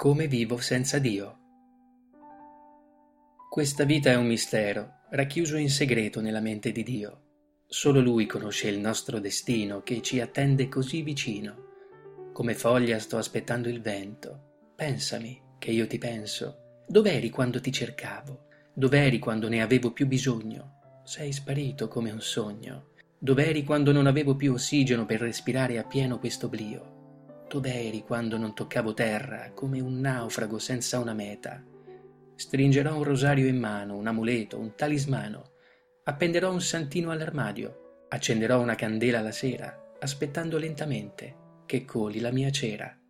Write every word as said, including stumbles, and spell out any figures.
Come vivo senza Dio. Questa vita è un mistero, racchiuso in segreto nella mente di Dio. Solo Lui conosce il nostro destino che ci attende così vicino. Come foglia sto aspettando il vento. Pensami, che io ti penso. Dov'eri quando ti cercavo? Dov'eri quando ne avevo più bisogno? Sei sparito come un sogno. Dov'eri quando non avevo più ossigeno per respirare appieno questo oblio? Dov'eri quando non toccavo terra, come un naufrago senza una meta? Stringerò un rosario in mano, un amuleto, un talismano. Appenderò un santino all'armadio. Accenderò una candela la sera, aspettando lentamente che coli la mia cera.